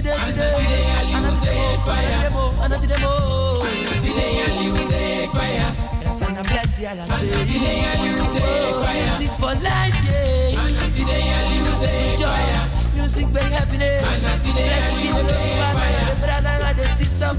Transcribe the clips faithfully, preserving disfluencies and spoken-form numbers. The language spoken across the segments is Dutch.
today, today. Anademo, anademo, anademo. Rasana bless ya la music for life, yeah. Music joy, music bring happiness. Bless you, the brother, the sister.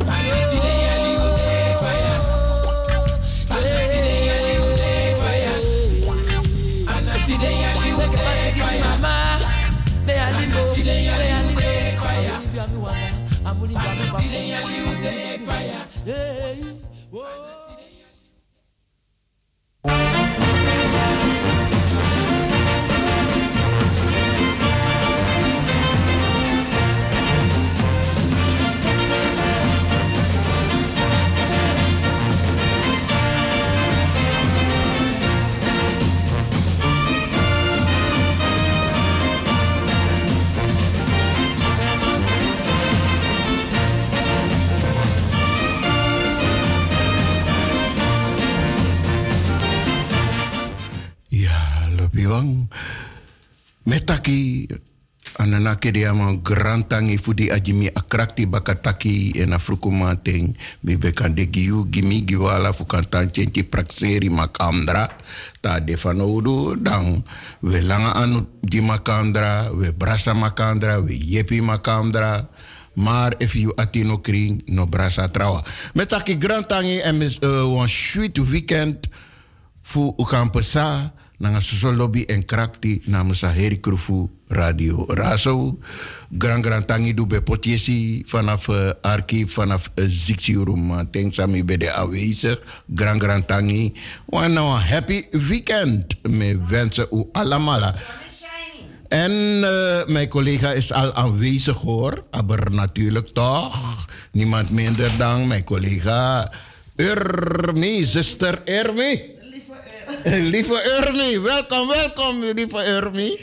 Metaki ananake dia ma grantangi fudi ajimi akrakti bakataki en afrukuma ting mi bekande giu gimi giwala fukantan centi prakseri makamdra ta defanodu dang we langa anu di makamdra we brasa makamdra we yepi makamdra maar if you atino kring no brasa trawa metaki grantangi en mis uh, one sweet weekend fu ukampesa nanga sosol lobby en krakti namens Heri Krufu Radio Razo. Grand grand tangi du be potiesi vanaf uh, archief vanaf uh, Ziksiurum. Thanks aan mij bij de aanwezig. Grand grand tangi. One happy weekend. Me wensen u allemaal. En uh, mijn collega is al aanwezig hoor. Maar natuurlijk toch. Niemand minder dan mijn collega Ermi, zuster Ermi. Lieve Ermi, welkom, welkom, lieve Ermi.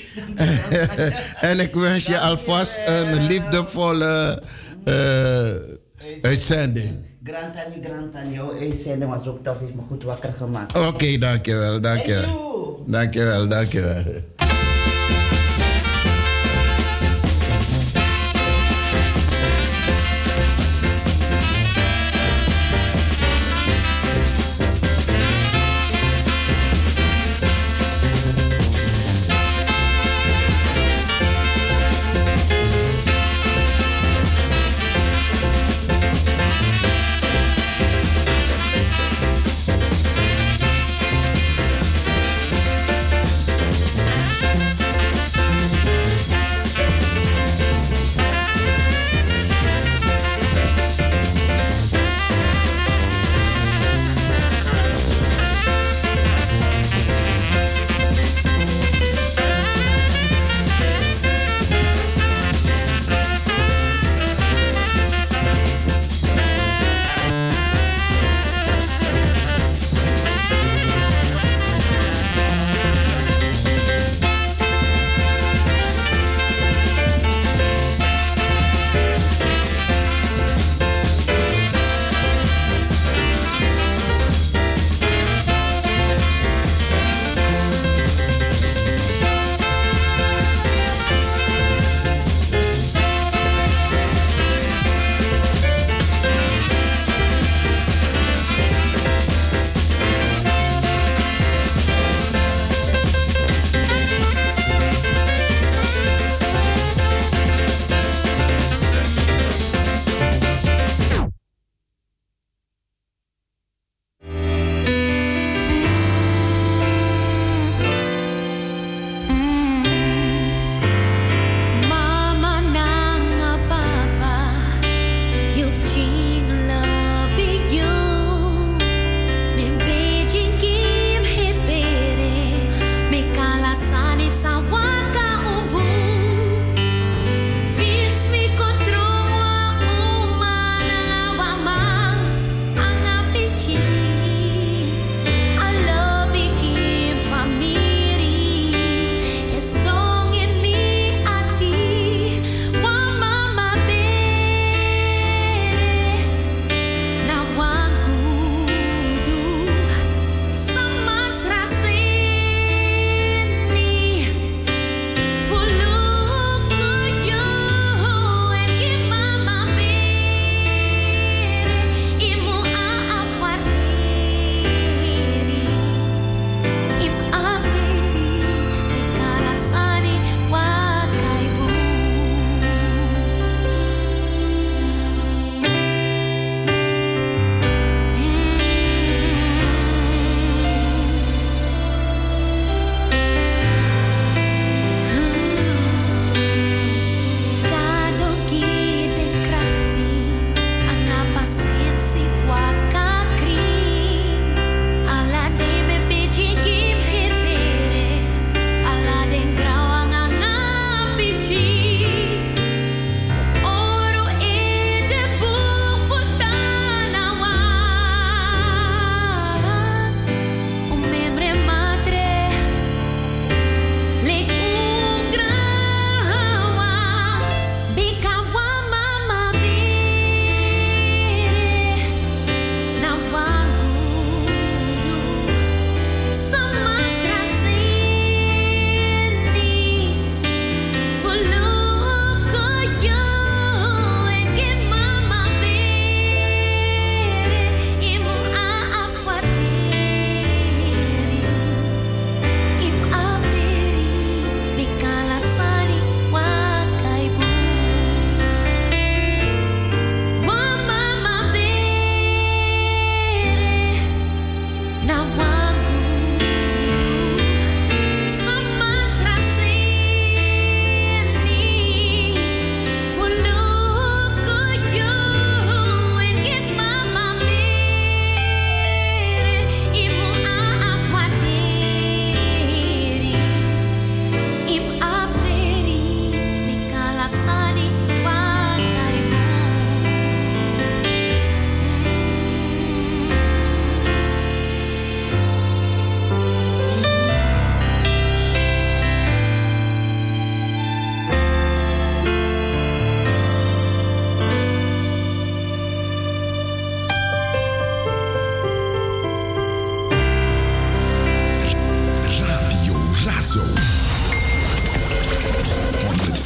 En ik wens je alvast een liefdevolle uh, uitzending. Grantani, Grantani, jouw uitzending was ook tof, heeft me goed wakker gemaakt. Oké, okay, dankjewel, dankjewel. Dankjewel, dankjewel. Yeah.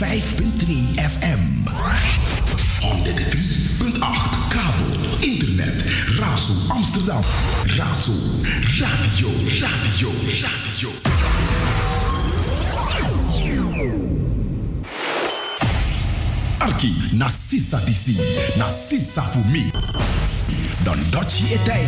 vijf punt twee F M. honderd drie punt acht kabel, internet, Razo Amsterdam. Razo, radio, radio, radio. Arki, na sisa disi, na sisa fumi. Dan dotchi etay.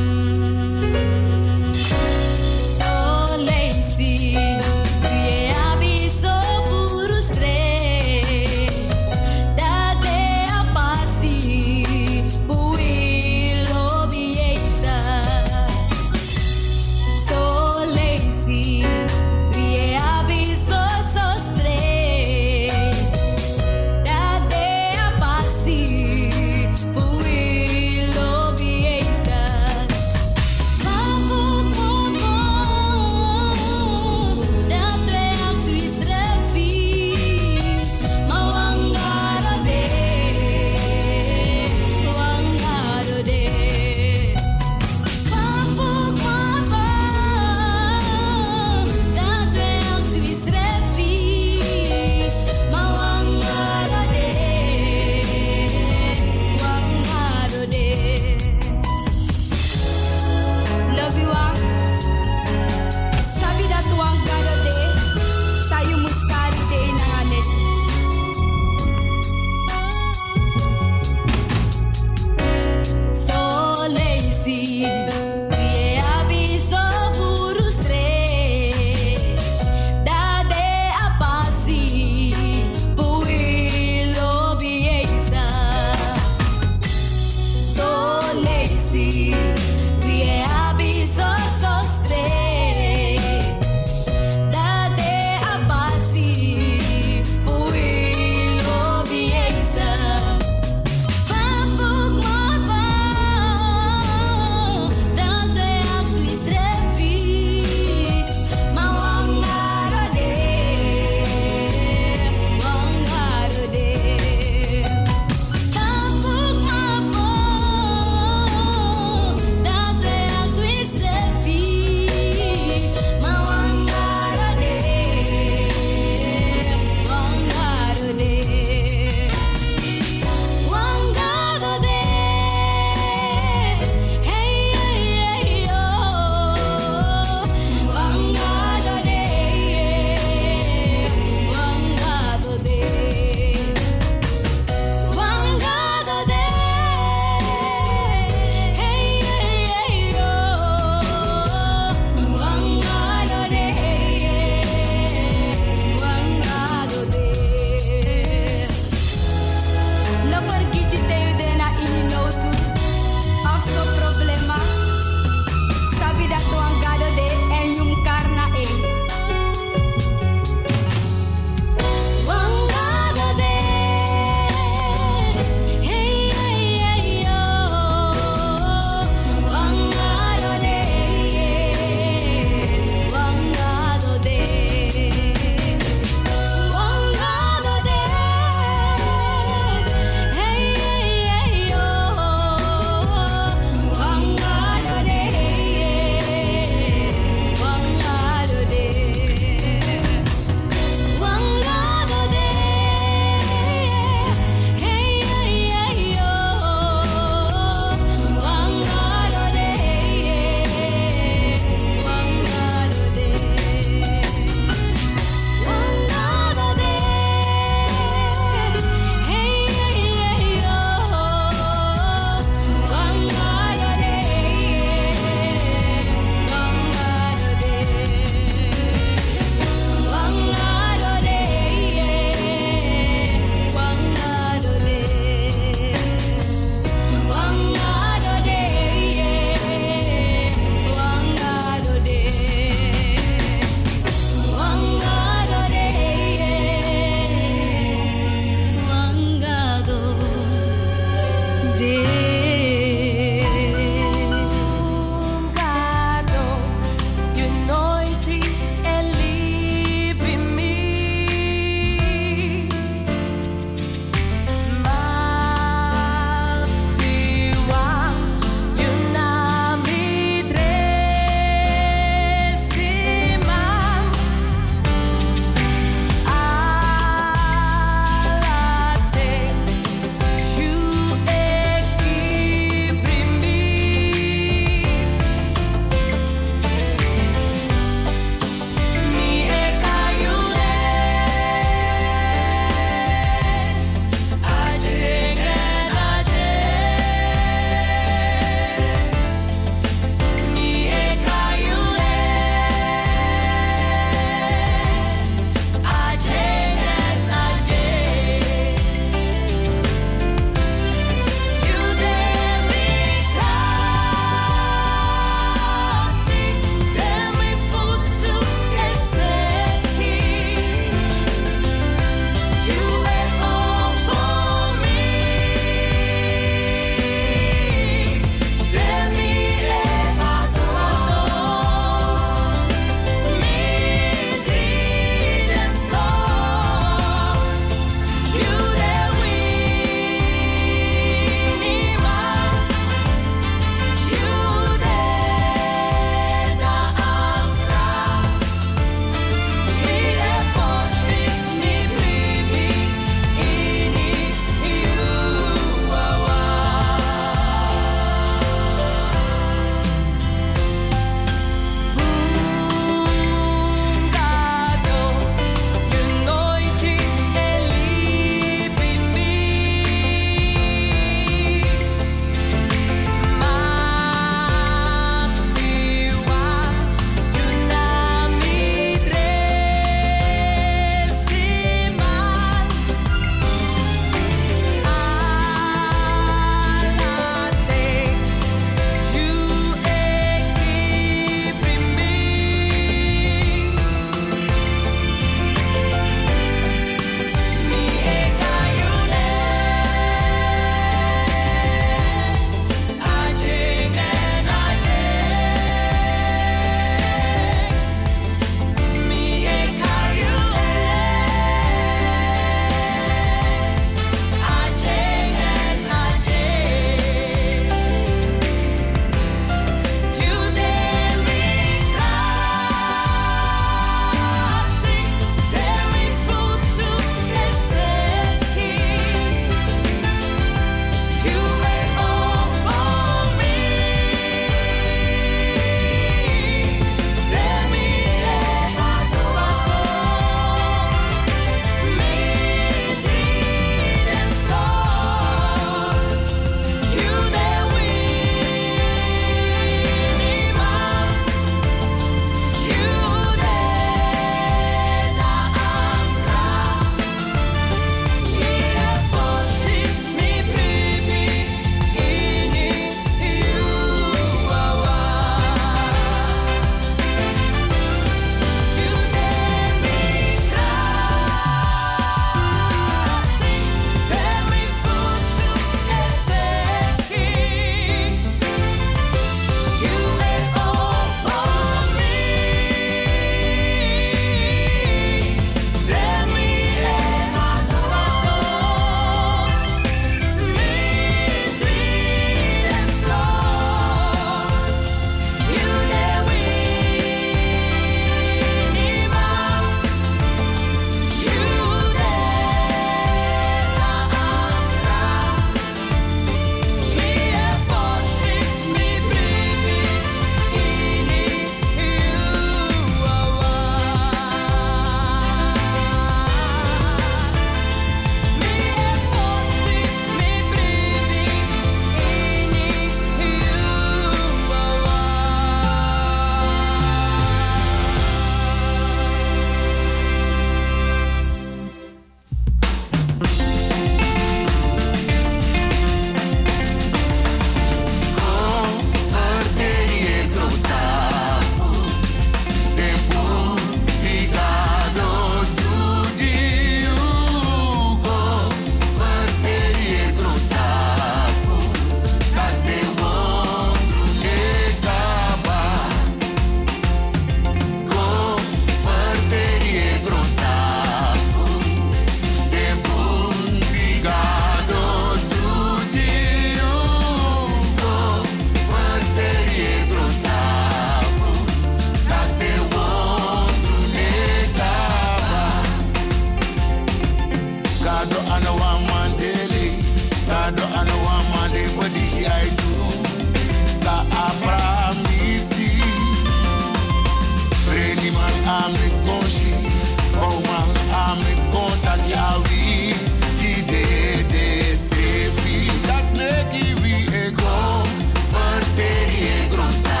ame konshi, oma ame kontaki awi, jide de srefi, dat neki wi e go, verteri e gronta,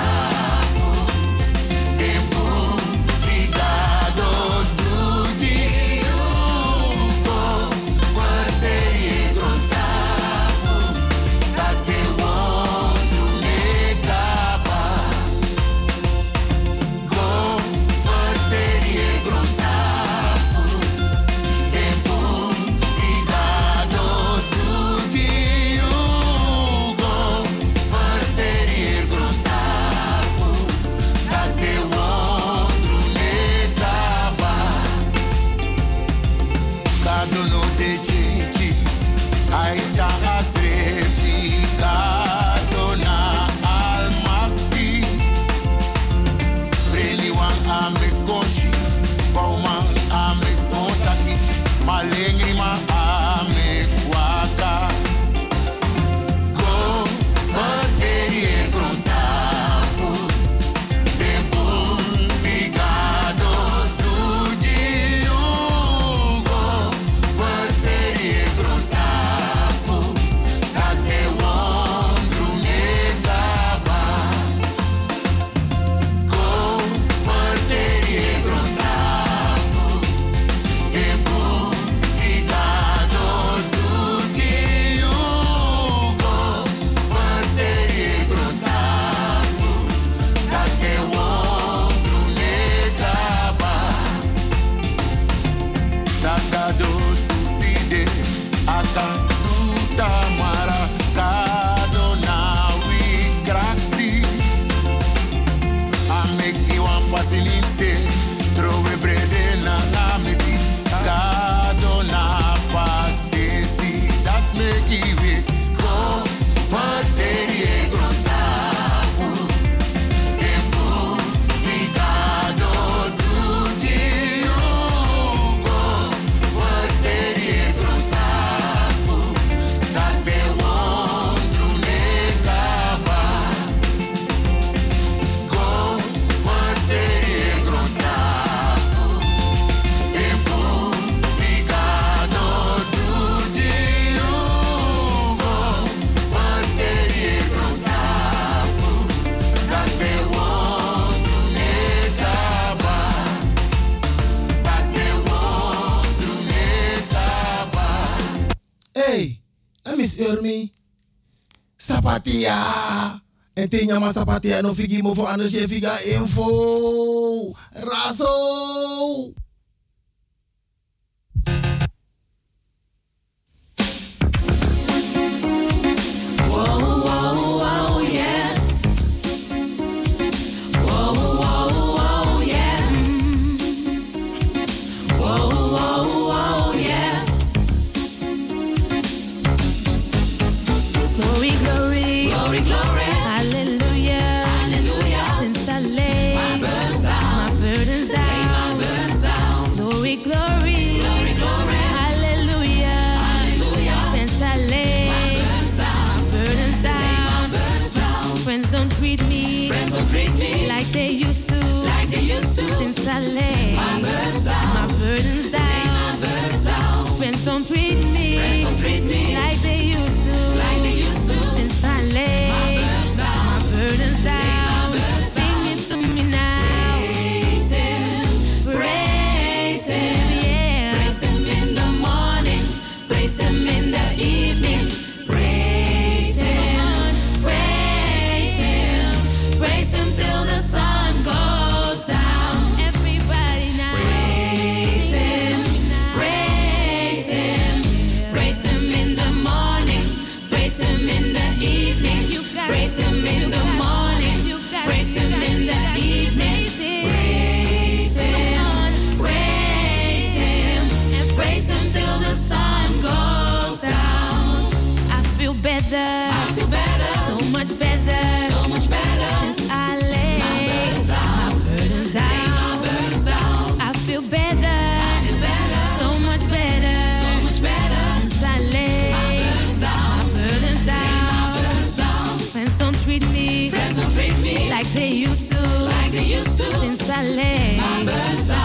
tempo, ligado, dudi, go, verteri e gronta, dat te wondu negaba, go, verteri e gronta, tempo, ligado, dudi, go, verteri e gronta, dat te wondu negaba, kado no te chichi, aita asrefi, kado na almakti, Breli wan ame konshi, bouman ame kontaki, malengri ma ame kwaka. Go, verteri e grontapu, tempo, ligado, tuji, go, verteri e grontapu, tate wondru negaba. Go, verteri e grontapu, tempo, ligado, tuji, go, verteri e grontapu, tate wondru negaba. Sakado tutide, akan tuta mara, kado na wi krakti. Ameki wan pasinitse, trove brede na ameti, kado na pasesi, dat meki wi go, verteri e grontapu, tempo, ligado, tuji, go, verteri e grontapu, dat te wondru negaba. Go, verteri e grontapu, tempo, ligado, tuji, go, verteri e grontapu, dat te wondru negaba, dat te wondru negaba. Hey, amis Urmi. Sapatia. En te nyama sapatia no figi mo voor anders je figa info. Raso. Glory, glory, glory, glory, hallelujah, hallelujah. Since I lay my burdens down, my burdens down, my burdens down. Glory, glory, glory, glory, hallelujah, hallelujah. Since I lay my burdens down, my burdens down, my burdens down. Friends don't treat me, friends don't treat me like they used to, like they used to. Since I lay my burdens down, my burdens down, my burdens down. Friends don't treat me, friends don't treat me like they used to, like they used to. Since I lay my burdens down, my burdens down. Sing it to me now. Praise Him, praise Him, yeah. Praise Him in the morning, praise Him in the evening. Praise Him, praise Him, praise Him till the sun goes down. Everybody now. Praise Him, praise Him, praise Him in the morning, praise Him in the evening. Praise Him in the morning, praise Him in the evening. Praise Him, praise Him, and praise Him till the sun goes down. I feel better, I feel better, so much better, so much better. Since I lay my burdens down, my burdens down, my burdens down. I feel better, I feel better, so much better, so much better. Since I lay my burdens down, my burdens down, my burdens down. Friends don't treat me, friends don't treat me like they used to, like they used to. Since I lay my burdens down.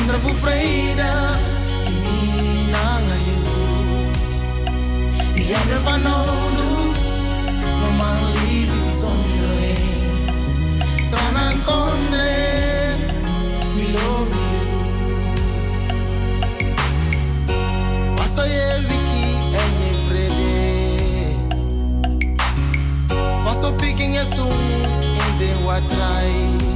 Contra voor vrede, kimi nanga you. Ja me van odu, mama libi sondre. Sana kondre, mi love you. Paso ye wiki en ye vrede. Paso picking ye soon in the watrai.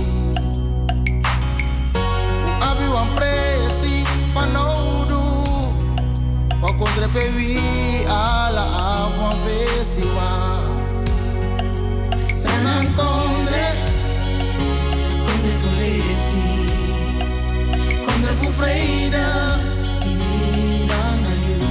Abi wan presi van odu. Wa kondre pe wi ala avon vesi wa. Sana kondre. Kondre voor leti, kondre voor vrede, kimi nanga you.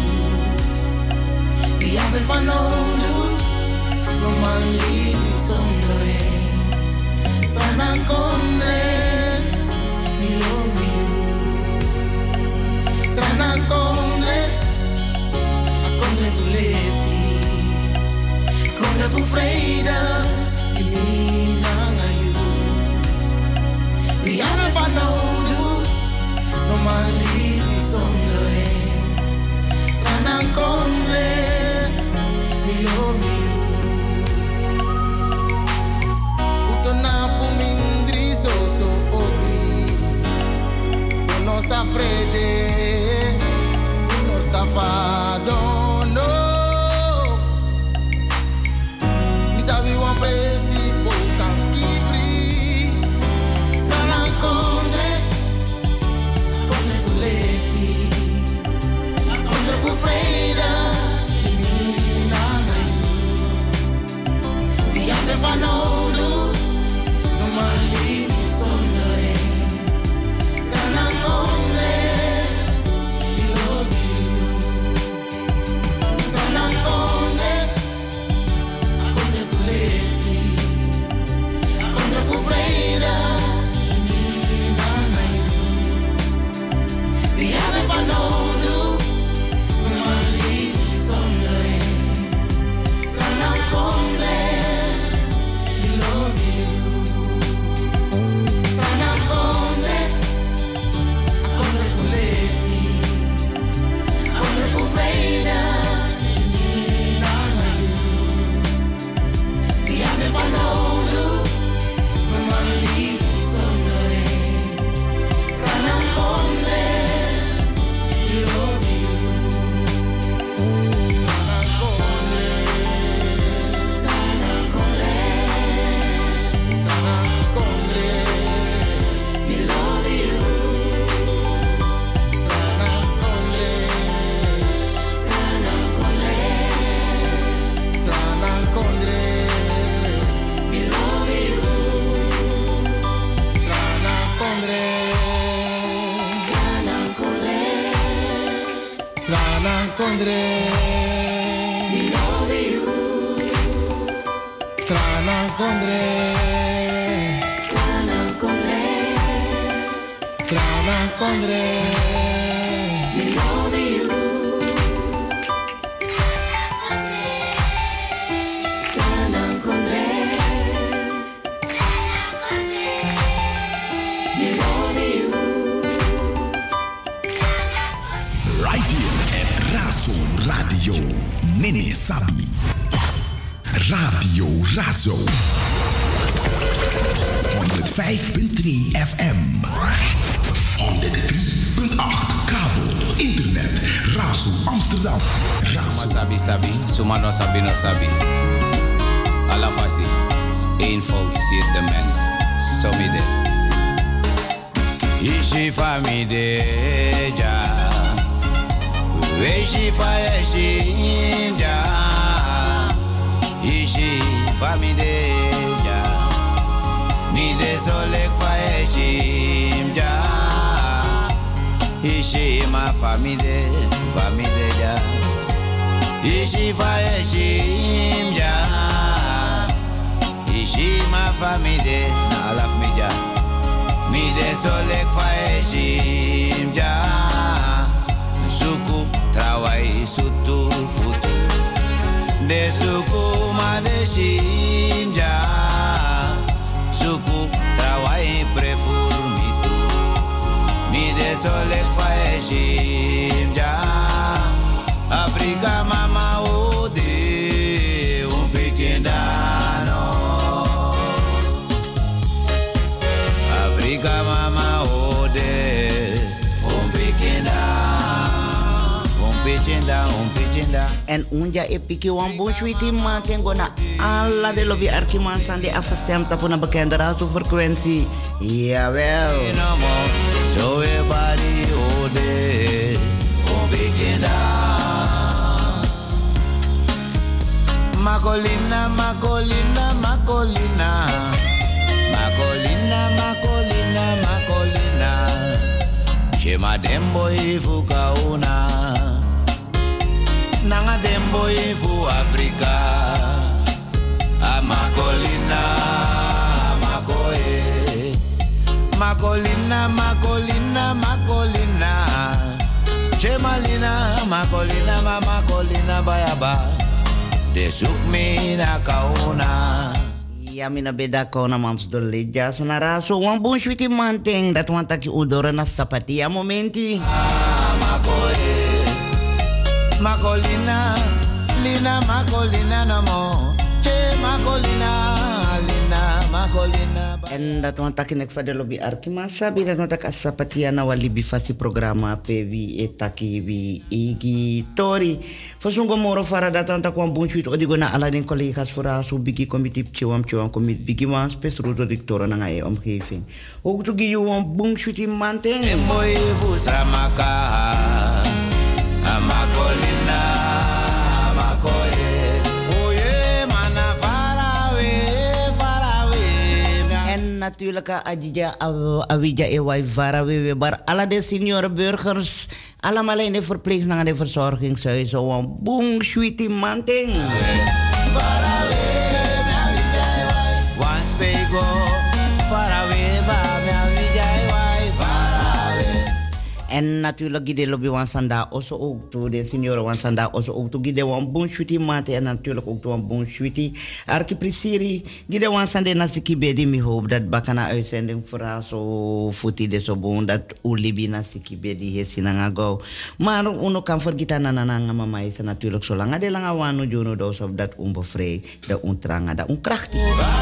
Ja ben van odu, roman libi sondre. Sana kondre, mi love you. Sana kondre, a kondre voor leti, kondre voor vrede, kimi nanga you. We have a fun now, do no man libi sondre. Sana kondre, we love you. Utona pumindri so so ogri. Uno sa frede, uno sa fadono. Mi sabi wan presi po kan kibri. Sana kondre, kondre voor leti, kondre voor vrede, kimi nanga you. Die hebben van odu, no man libi sondre. Sana kondre, we love you. Sana kondre, kondre voor leti, kondre voor vrede. We have a no do, we man libi sondre. Sana kondre, we love you. Sana kondre, kondre voor leti, kondre voor vrede, kimi nanga you. We have a no do, we man libi sondre. Sana kondre. Kondre, we love you. Sana kondre, sana kondre, sana kondre, we love you. Sana kondre, we love you. Right here at Razo Radio Nene Sabi. Radio Razo honderdvijf punt drie F M, honderddrie punt acht kabel, internet, Razo Amsterdam. Suma sabi sabi, suma no sabi no sabi. Alla fasi, één fout ziet de mens, zo midden. Ishi famide ja, weeshi fa yeshi ja. Ishi famide ja, mi de solek fa yeshi ja. Ishi ma famide, famide ja. Ishi fa yeshi ja. Ishi ma famide na alaf mi ja. Mi de solek fa yeshi ja. Suku trawai sutu futu. De suku ma de shinja. Suku trawai prefur mitu. Mi de solek faeshim ja. Afrika mama ode un pekendano. Afrika mama ode un pekendano. Un pekenda, un pekenda. En unja e piki wan bushwiti man tengo na alla de lobby arkiman san de afgestemd op een bekende radiofrequentie. Jawel. So everybody ode un pekenda. Macolina, Macolina, Macolina. Macolina, Macolina, Macolina. Shema dembo ifu kauna. Nanga dembo ifu Afrika. A Macolina, Macoe. Macolina, Macolina, Macolina. Chemalina, Macolina, Macolina, bayaba. De zoek me na kauna. Ja, mina beda kauna mams do leja sonara so wan bon shwiti manteng dat wan taki udora na sapati a momenti. Ah, Macoe. Macolina, Lina, Macolina namo. Che Macolina, Lina, Macolina. En dat wan taki nek fade lobby arkima sabi dat wan tak asapati na walibi fasi programa pe vi etaki vi igi tori. Fasungo moro fara dat wan tak wan bon shwiti odigo na ala den collega's voor so bigi committee chewam chewam commit bigi wan spes roto dictora na ngai omgeving. Ook to gi wan bon shwiti manteng. En mooi fusramaka. Macolina, Macoe. Oye, mana farawe, farawe. En natuurlijk Adja Awija Ewai Varawe, maar alle de senior burgers, allemaal in de verpleeghuizen en de verzorgingshuizen, een boom, sweetie manting. Farawe, Awija Ewai. One spego, farawe, Awija Ewai, farawe. En natuurlijk gide lobby wan sanda also ook to de senior wan sanda also ook to gide wan bon shuti mate en natuurlijk ook to wan bon shuti arki prisiri gide wan sande na sikibedi mi hoop dat bakana uitzending voor so futi de so bon dat ulibi na sikibedi hesinanga go maar uno kan vergita na na nga mama is natuurlijk so langa de langa wanu jono dos of dat unbefrei de untranga da unkrachti.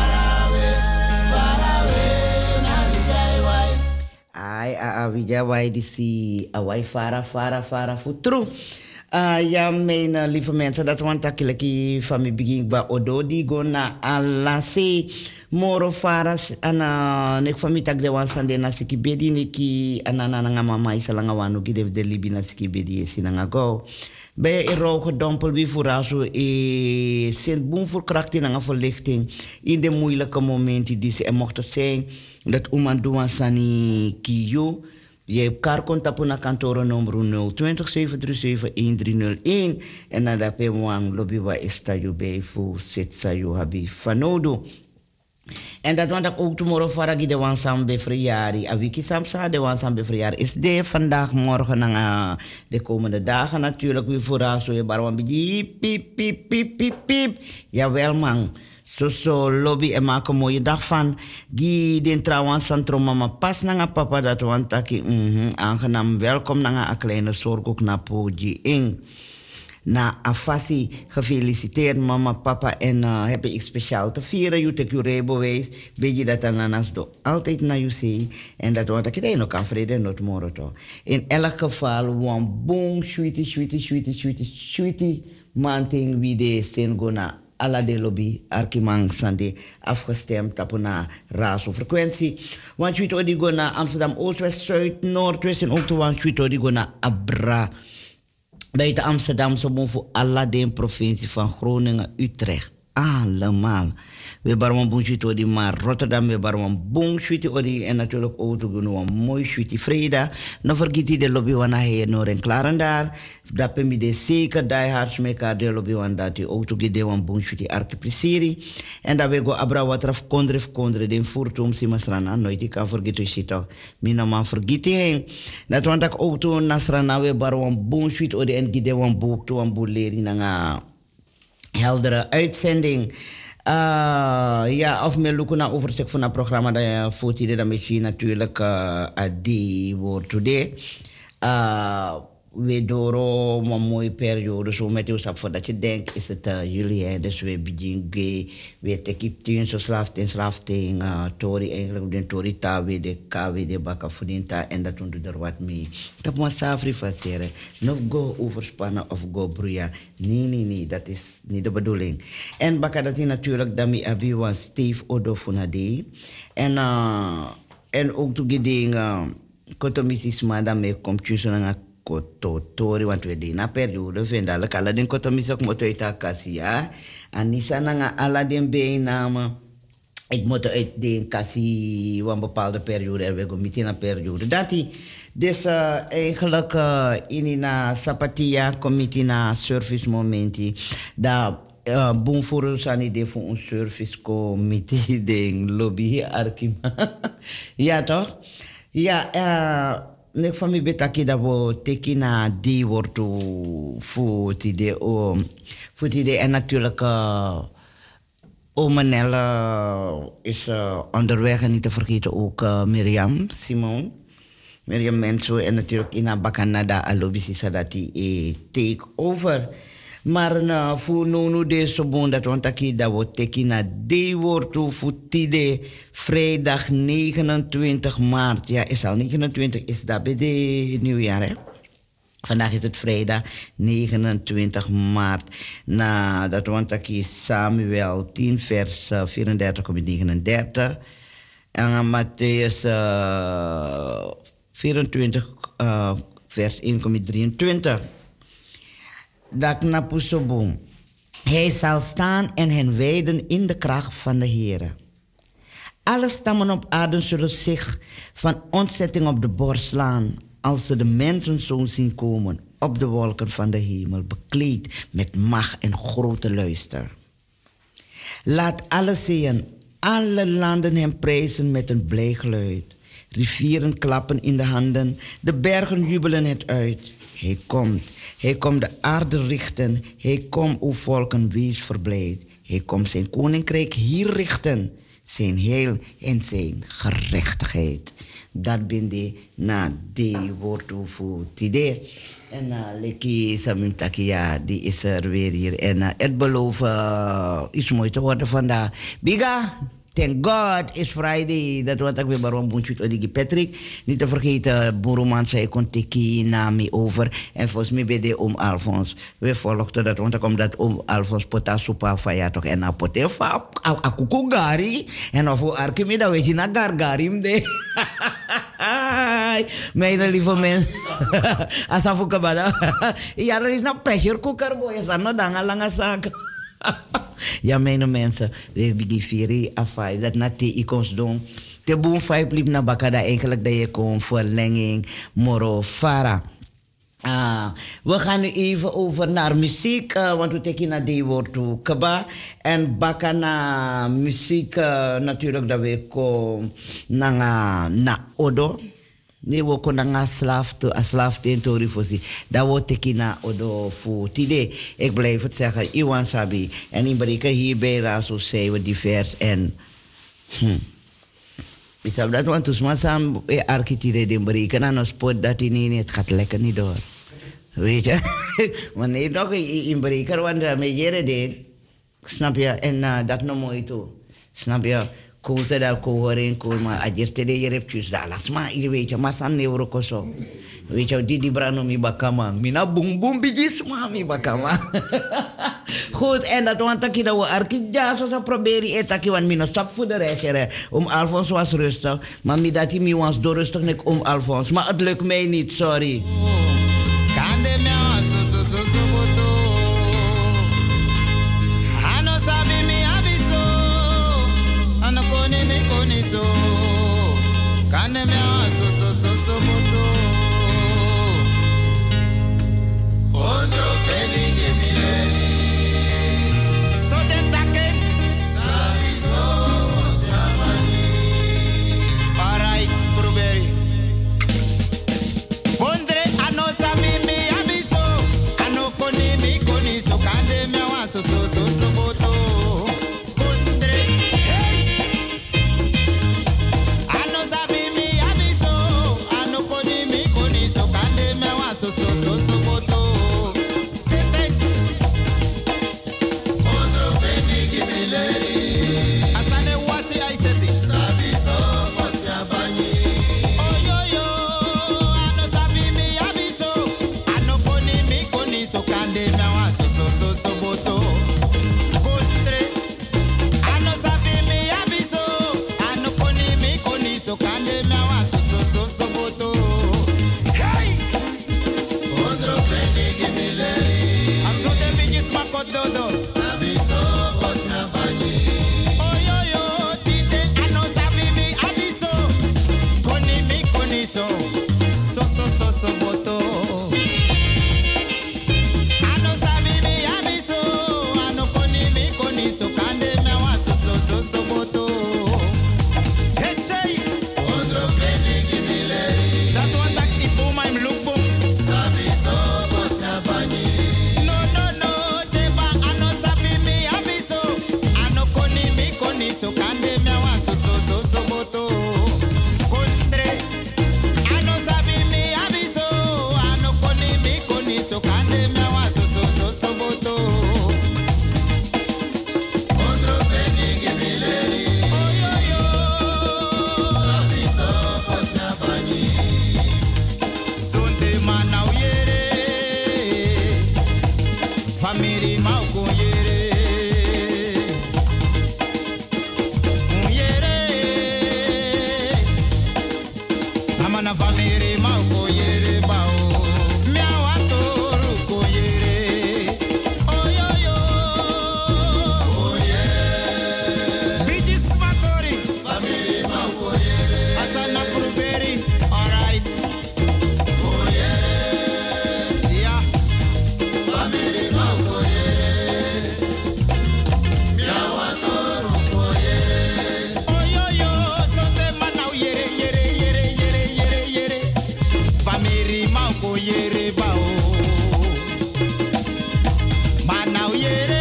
Ai a Awija wai disi awai fara fara fara futru. Uh, ja, mijn uh, lieve mensen, dat want akileki fami begin ba ododi go na alase moro faras ana nek fami tak de wan sande na sikibedi neki anana nga mama isalanga wanu gide de libi na sikibedi sinanga go. Bij een rookgedompel wie vooral e zijn boem voor kracht in een verlichting in de moeilijke momenten die ze er mochten zijn. Dat oeman doen sani kiyo. Je hebt kar contact na kantoor nummer nul twintig zeven drie zeven een drie nul een en dan dat pe wang lobby wa estayu bij voor sit sayu habi fanodo. En dat want ik ook tomorrow faragi de wan sam be verjari. A wiki sam sa de wan sam be verjari. Is de vandaag, morgen en uh, de komende dagen natuurlijk weer vooral zo je bar wan biji piep piep piep piep piep. Jawel man. Zo zo lobby en maak een mooie dag van. Gi den trouwens centrum mama pas nanga papa dat want taki mm aangenaam welkom nanga a kleine zorg ook na poji ing. Na afasi gefeliciteerd mama, papa en uh, heb ik speciaal te vieren. Je tek je rebo wees. Weet je dat ananas do altijd naar je zie. En dat want ik het nog kan vrede not moro to. In elk geval, one boom, sweetie, sweetie, sweetie, sweetie, sweetie. Manting wie de sen gona. Alla de lobby, Arkimang Sande, afgestemd op een radiofrequentie. Want je weet die gona Amsterdam, Oost, West, Zuid, Noordwest en ook de want je weet die gona Abra. Bij de Amsterdamse boom voor alle de provincie van Groningen, Utrecht. Allemaal. We hebben een boom die maar Rotterdam, we hebben een boom die en natuurlijk ook een mooi sweetie Freda. Dan vergeet je de lobby van hier nog en klaar en daar. Dat ben je de zeker die hard mekaar de lobby van dat je ook toe de een boom die archipriseri. En dat we go abra wat raf kondref kondre den furtum si masrana nooit ik kan vergeten je toch. Mina man vergeet je. Dat want ik ook toe nasrana we hebben een boom en gide een boek toe een boeleri na heldere uitzending. Uh, ja, of me lukken naar overzicht van het programma dat je voelt hier dan misschien natuurlijk uh, die wordt today. Uh, we door een mooie periode, zo met je stap voordat je denkt, is het uh, jullie, hè? Dus we beginnen, we tekenen tien, zo slaafting, slaafting, uh, tori eigenlijk, de tori ta, we de ka, we de baka voedinta, en dat doen we er wat mee. Dat moet safri faceren, nog go overspannen of go broeien. Nee, nee, nee, dat is niet de bedoeling. En baka dat is natuurlijk, dat mi abi was Steve Odo Funade. En, uh, en ook toe geding, uh, kotomisis madame me komt tussen een kototori, want we die na periode vinden dat alle den kotomis ook moet uit akasi, ja. En nisa na alle den bijnamen. Ik moet uit den kasi een bepaalde periode en we gaan meteen een periode. Dat is dus uh, eigenlijk uh, in een sapatia committee na service momenti dat uh, boem voor ons aan idee voor een service committee ding lobby arkima. Ja toch? Ja, uh, nek van mi betaki dat we teken na die wordt voor het idee, voor het idee en natuurlijk uh, Omenel uh, is uh, onderweg en niet te vergeten ook uh, Miriam Simon, Miriam Menso en natuurlijk Ina Bakanada Alobisi Sadati e take over. Maar uh, voor nu deze bon dat want aki dat we teken na die wordt voor tide vrijdag negenentwintig maart. Ja, is al negenentwintig, is dat bij de nieuwjaar, hè? Vandaag is het vrijdag negenentwintig maart. Nou, dat want aki Samuel tien vers uh, vierendertig tot negenendertig. En Matthäus uh, vierentwintig uh, vers één tot drieëntwintig. Dat knapusoboom. Hij zal staan en hen wijden in de kracht van de Heer. Alle stammen op aarde zullen zich van ontzetting op de borst slaan als ze de mensen zo zien komen op de wolken van de hemel, bekleed met macht en grote luister. Laat alle zeeën, alle landen hem prijzen met een blij geluid. Rivieren klappen in de handen, de bergen jubelen het uit. Hij komt, hij komt de aarde richten, hij komt, o volken, wees verblijd. Hij komt zijn koninkrijk hier richten, zijn heil en zijn gerechtigheid. Dat ben de na die woord voor today. En uh, Leki Samimtakia, die is er weer hier. En uh, het belooft uh, is mooi te worden vandaag. Biga, thank God, it's Friday. Dat wat ik weer waarom boentje Odigi Patrick. Niet te vergeten, Boeroman zei kon teki na me over. En volgens mij bij de oom Alfons. We volgden dat, want ik kom dat oom Alfons potasupa faya toch. En apote fa akuku gari. En of arkimi dat weet je na gargarim de. Mijn lieve mensen. Asafu kabada. Ja, er is nou pressure cooker boy. Is er nou dan een lange zaak. Ja, mijn mensen, we beginnen vier à vijf. Dat na te ikons doen. Te boem vijf liep naar Bakada eigenlijk dat je kon verlenging moro fara. Ah, we gaan nu even over naar muziek, uh, want we tekenen naar die woord toe kaba. En bakken naar muziek, uh, natuurlijk dat we komen naar na odo. Nee, we kunnen naar slaaf te, slaaf te tori voorzien. Dat we tekenen odo voor tide. Ik blijf het zeggen, Iwan Sabi. En in Berika hierbij razo zijn we divers en... Hmm. Ik zou dat want toen samen architecten in Berika en een spot dat in niet, het gaat lekker niet door. Weet je? Wanneer nog in Berika, want uh, met jere deed, snap je? En uh, dat nog mooi toe. Snap je? Koelte dat kohoren, koel, maar adjerte de jere pjus, dat las maar, weet je, maar sam neuro koso. Weet je, die die brano mi bakama. Mina boom boom bijis ma mi bakama. Goed, en dat want ik dat we arkidja zo zo proberen etaki want mina stap voor de rechter. Om Alfons was rustig, maar mi dat hij mi was door rustig nek om Alfons, maar het lukt mij niet, sorry. Kande me so so so so boto. Ano sabi mi abiso. Ano kone me kone so. Kande me so so so so boto. Ondro feli gemileri. So den taken. Sabi so motiamani. Parai proberi. Ondre ano sabi mi abiso. Ano koni mi koni so kande me wa so so so so boto. So so so so boto. Ano sabi mi abiso, ano koni mi koni so kande me wa so so so so boto. Hey say, ondro peni gimileri. Dat one tak ipo my mlupo. Sabi so bot na bani. No no no, jeba ano sabi mi abiso, ano koni mi koni so kande me wa so so so so boto. Kondre, ano sabi mi abiso, ano koni mi koni so kande me wa so so so so boto. Ondro peni gimileri. Oh yo yo. Sabi so bot na bani. Sonte manau yere. Famiri mau kon yere. Un yere. Amana famiri mau kon yere bao. Miau atoru kon yere. Oh yo yo. Oh yeah. Bijis matori. Famiri mau kon yere. Asana pruberi. All right. Oh yeah. Yeah. Famiri mau kon yere. Miau atoru kon yere. Oh yo yo. Sote manau yere yere yere yere yere yere. Famiri mau kon yere bao. Manau yere.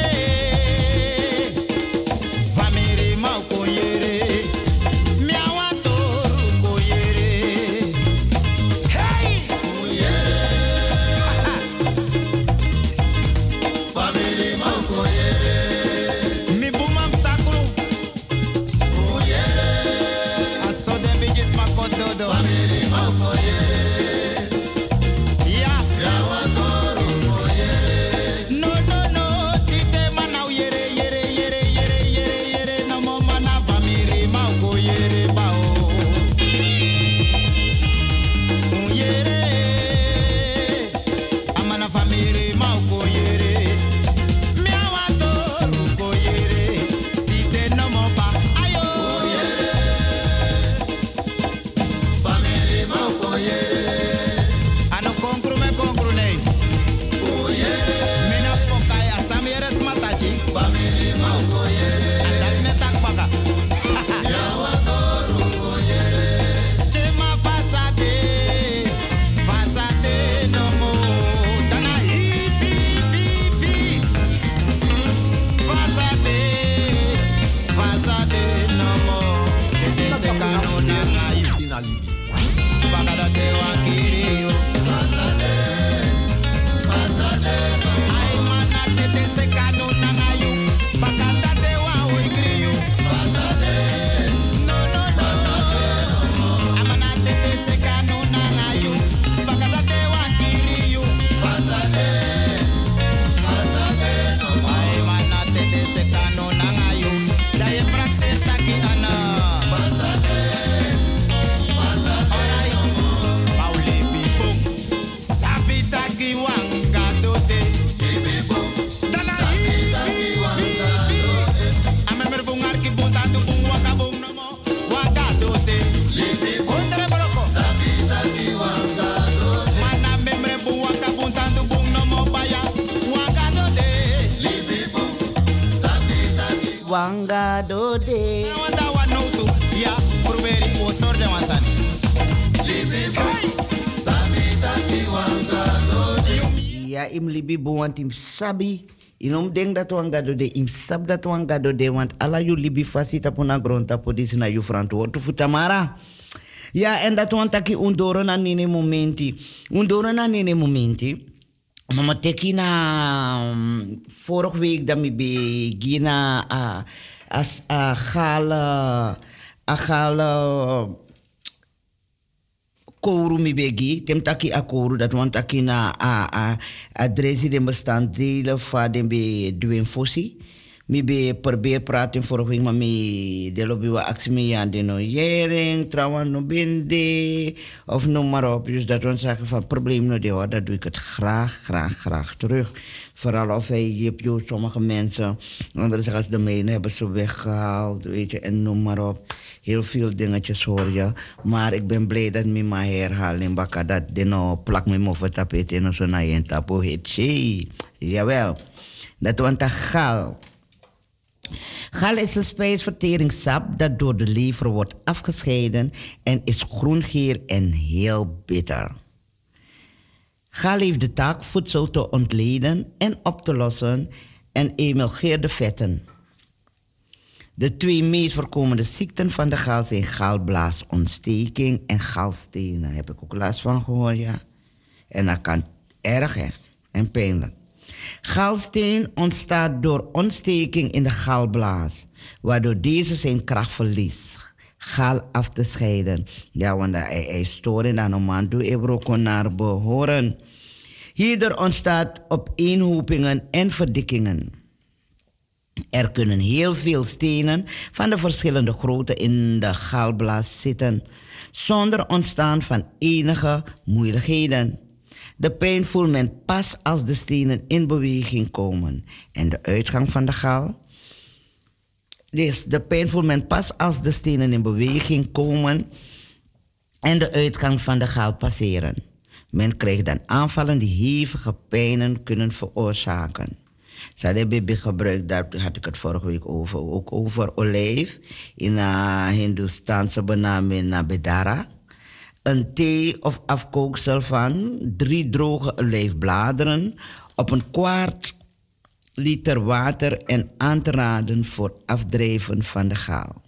Famiri mau kon yere. Miau atoru kon yere. Hey! Kon yere. Famiri mau kon yere. Mi bumam taklu. Kon yere. Aso de bijis makododo. Famiri mau kon yere. Ya. Miau atoru kon yere. No no no, tite manau yere yere yere yere yere yere. No mo mana famiri mau kon yere bao. Kon yere. Amana famiri mau kon yere. Miau atoru kon yere. Tite no mo pa. Ayo. Kon yere. Famiri mau kon yere. Ano konkru me konkru nei. Kon yere. Mina pokai asam yere smatachi. Famiri mau kon yere. Adak me tak paka. Miau atoru kon yere. Chema fasade. Fasade no mo. Tana hipi hipi. Fasade. Fasade no mo. Tete se kanu na ngayu. Bagada te wakiriyo. Fasade. Fasade no mo. Ay mana tete se kanu na ngayu. Bagada te wa oigriyo. Fasade. No no no. Amana tete se kanu na ngayu. Bagada te wakiriyo. Fasade. Fasade no mo. Ay mana tete se kanu na ngayu. Daye praxe takitana. Fasade. Fasade no mo. Pauli bibum. Sabita ki wanga dote. Bibum. Dana sabita ki wanga dote. Amemer bungar ki bunta tu bung waka bung no mo. Wanga dote. Kondre broko. Sabita ki wanga dote. Mana memre bung waka bunta tu bung no mo baya. Wanga dote. Bibum. Sabita ki Wanga dode. wanda wanoutu. Ya, pruberi o sorde wasani. Hey! Sabita ki wanga dote. Ya im libi bu want im sabi. Inom deng dat wanga dode. Im sab dat wanga dode. Want ala yu libi fasi tapu na gronta podis na yu frantu. Futamara. Ja, en dat want taki undoro na nene momenti. Undoro na nene momenti. Mama teki na um, vorige week dat mi begina a as a gala a gala kouru mi begi tem taki a kouru dat want taki na a a adresi de bestanddelen van de be doen fossi Mi be probeer praten vorige week, maar mi de lobby wa actie mi aan de nojering, trouwen no binde, of noem maar op. Dus dat we zeggen van probleem no de hoor, dat doe ik het graag, graag, graag terug. Vooral of hij, je hebt joh, sommige mensen, anderen zeggen als de mijnen hebben ze weggehaald, weet je, en noem maar op. Heel veel dingetjes hoor je, maar ik ben blij dat mi maar herhalen, baka dat de no plak me mo voor tapet en zo na je tapo het zie. Jawel, dat want dat gal. Gal is een spijsverteringssap dat door de lever wordt afgescheiden en is groengeel en heel bitter. Gal heeft de taak voedsel te ontleden en op te lossen en emulgeerde vetten. De twee meest voorkomende ziekten van de gal zijn galblaasontsteking en galstenen. Daar heb ik ook last van gehoord, ja. En dat kan erg hè, en pijnlijk. Galsteen ontstaat door ontsteking in de galblaas, waardoor deze zijn kracht verliest gal af te scheiden. Ja, want hij, hij storen aan een man doe even naar behoren. Hierdoor ontstaat opeenhopingen en verdikkingen. Er kunnen heel veel stenen van de verschillende grootte in de galblaas zitten, zonder ontstaan van enige moeilijkheden. De pijn voelt men pas als de stenen in beweging komen en de uitgang van de gal. Dus de pijn voelt men pas als de stenen in beweging komen en de uitgang van de gal passeren. Men krijgt dan aanvallen die hevige pijnen kunnen veroorzaken. Sadebe gebruikt, daar had ik het vorige week over, ook over olijf in een Hindoestaanse benaming Nabedara. Een thee of afkooksel van drie droge olijfbladeren op een kwart liter water en aan te raden voor afdrijven van de gal.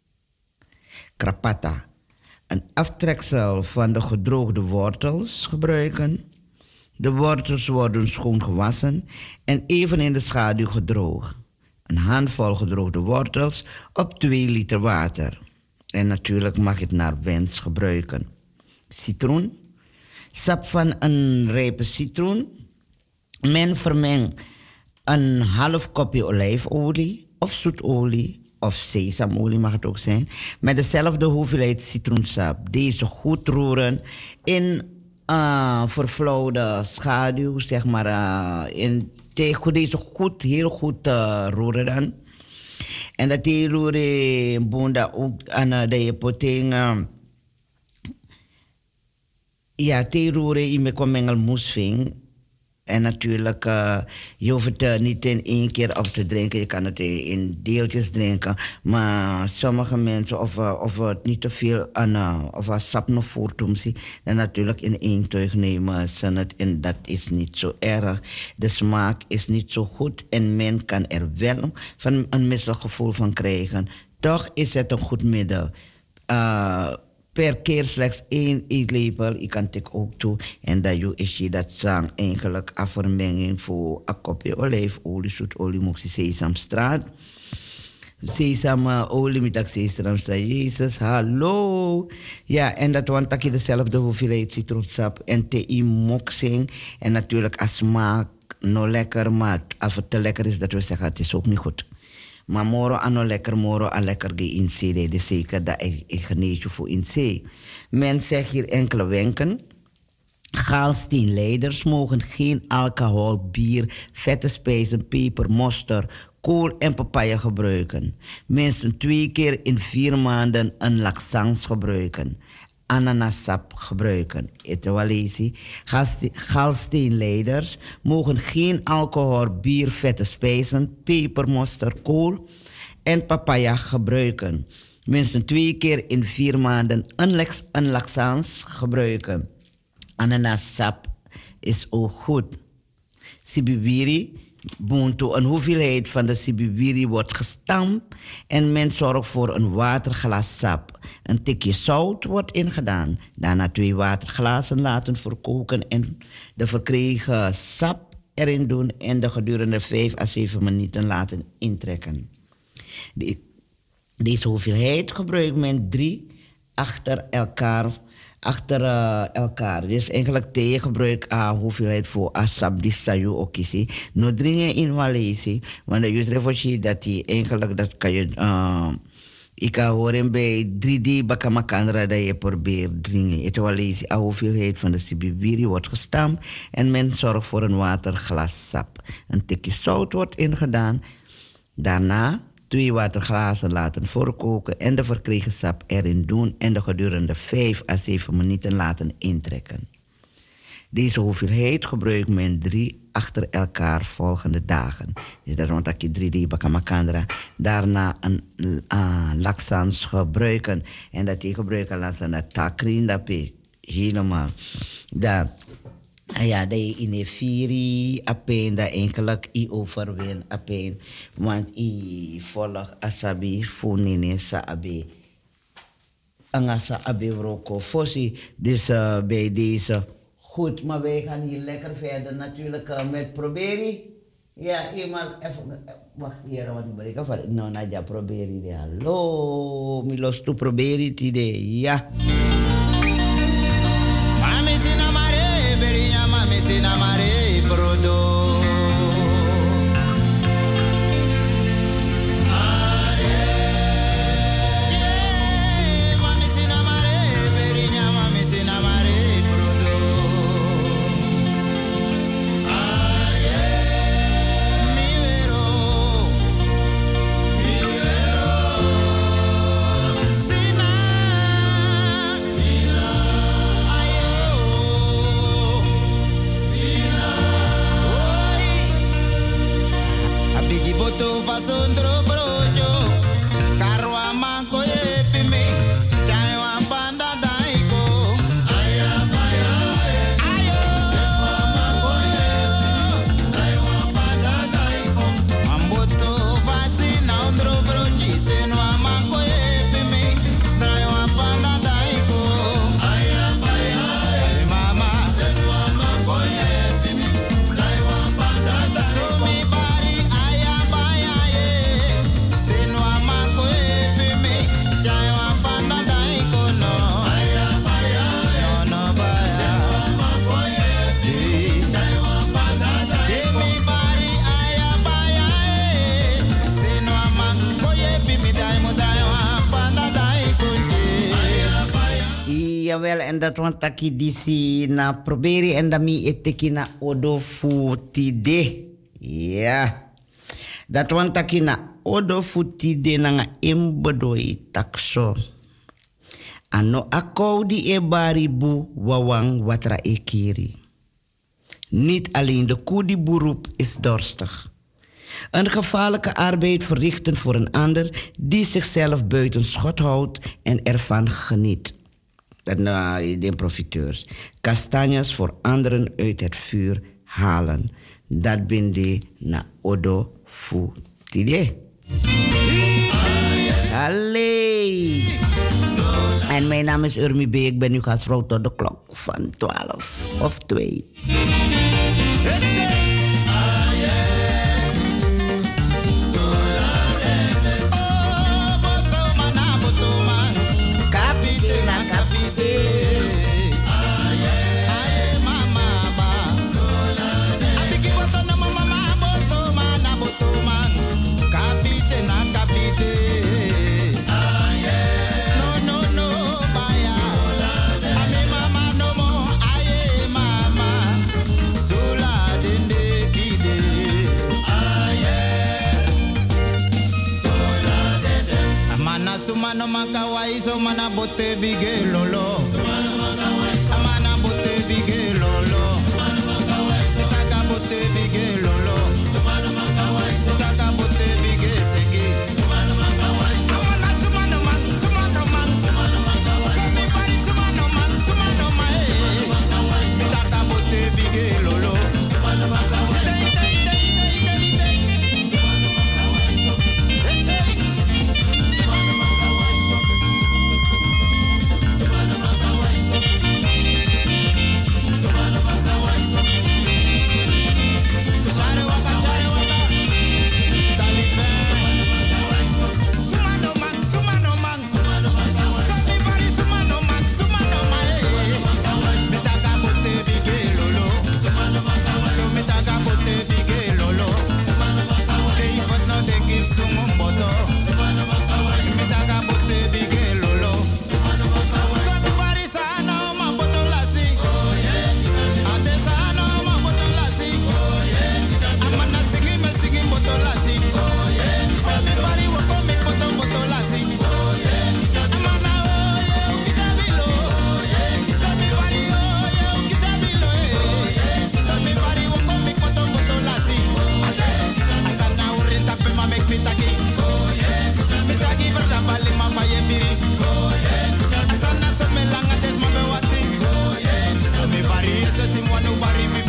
Krapata, een aftreksel van de gedroogde wortels gebruiken. De wortels worden schoon gewassen en even in de schaduw gedroogd. Een handvol gedroogde wortels op twee liter water. En natuurlijk mag je het naar wens gebruiken. Citroen. Sap van een rijpe citroen. Men vermengt een half kopje olijfolie of zoetolie of sesamolie mag het ook zijn, met dezelfde hoeveelheid citroensap. Deze goed roeren in uh, verflauwde schaduw, zeg maar, uh, in tegen deze goed, heel goed uh, roeren dan. En dat die roeren bonda ook aan uh, de poteng. Uh, ja, die roeren in mijn mengel moesving. En natuurlijk, uh, je hoeft het uh, niet in één keer op te drinken. Je kan het in deeltjes drinken. Maar sommige mensen, of, uh, of het niet te veel aan, uh, of als sap nog voortoem zien, dan natuurlijk in één teug nemen ze het. En dat is niet zo erg. De smaak is niet zo goed. En men kan er wel van een misselijk gevoel van krijgen. Toch is het een goed middel. Uh, Per keer slechts één eetlepel. Ik kan het ook toe. En dat is je dat zang eigenlijk afvermenging voor een kopje olijfolie, zoetolie, moxie, sesamstraat. Sesamolie met dat sesamstraat. Jezus, hallo. Ja, en dat want je dezelfde hoeveelheid citroensap en thee moxing. En natuurlijk als smaak nog lekker, maar als het te lekker is, dat we zeggen, het is ook niet goed. Maar moro ano lekker, moro a lekker ge in zee. Dat is zeker dat ik, ik genees je voor in zee. Men zegt hier enkele wenken. Galsteenleiders mogen geen alcohol, bier, vette spijzen, peper, moster, kool en papaya gebruiken. Minstens twee keer in vier maanden een laxans gebruiken. Ananassap gebruiken. Galsteenleiders mogen geen alcohol, bier, vette spijzen, peper, moster, kool en papaya gebruiken. Minstens twee keer in vier maanden een, lex, een laxans gebruiken. Ananassap is ook goed. Sibibiri, buntu, een hoeveelheid van de sibibiri wordt gestampt en men zorgt voor een waterglas sap. Een tikje zout wordt ingedaan. Daarna twee waterglazen laten verkoken en de verkregen sap erin doen en de gedurende vijf à zeven minuten laten intrekken. De, deze hoeveelheid gebruikt men drie achter elkaar achter uh, elkaar. Dus eigenlijk thee gebruik a uh, hoeveelheid voor asap die sayu okisi. No dringen in Walesi. Want de juist refugee dat die eigenlijk dat kan je... Uh, ik kan horen bij drie D bakamakandra dat je probeert dringen. Het Walesi a hoeveelheid van de sibibiri wordt gestampt. En men zorgt voor een waterglas sap. Een tikje zout wordt ingedaan. Daarna twee waterglazen laten voorkoken en de verkregen sap erin doen en de gedurende vijf à zeven minuten laten intrekken. Deze hoeveelheid gebruikt men drie achter elkaar volgende dagen. Dus daarom dat je drie D bakamakandra. Daarna een uh, laxans gebruiken. En dat je gebruiken laten dat takrin dat je helemaal dat. Ja, dat je in de vieri apen dat eigenlijk i overwin apen. Want i volg asabi funine sa abe. Angasa abe roko fosi. Dus uh, bij deze. Goed, maar wij gaan hier lekker verder natuurlijk uh, met proberi. Ja, eenmaal even. Uh, wacht hier, want ik ben even. Nou, Nadja proberi. Hallo, milos tu proberi tide. Ja. Sina mare prodo aye je mami sina mare berinya mami sina mare prodo aye mi vero mi vero sina sina ayo Abigi boto fasondro brojo Karwa manko epime Chaiwa panda daiko Aya baya ayo Sewa manko epime Chaiwa panda daiko Amboto fasina ondro broji Senwa manko epime Chaiwa panda daiko Aya baya mama Senwa manko epime Chaiwa panda daiko So mi bari Jawel, en dat want taki disi na proberi en dami eteki na odo futide. Ja. Dat want taki na odo futide na imbedoi takso. Ano akou di e baribu wawang watra ekiri. Niet alleen de koe die beroep is dorstig. Een gevaarlijke arbeid verrichten voor een ander die zichzelf buiten schot houdt en ervan geniet. Dat nou, de profiteurs. Kastanjes voor anderen uit het vuur halen. Dat ben de na odo fu tide. Allee. En mijn naam is Urmi B. Ik ben uw gastvrouw tot de klok van twaalf of twee. Sumano makawai so mana bote bige lolo. Amana bote bige lolo. Taka bote bige lolo. Taka bote bige sege. Amana sumano man, sumano man. Sumi bari sumano man, sumano man. Taka bote bige lolo. Jesus him wanna worry me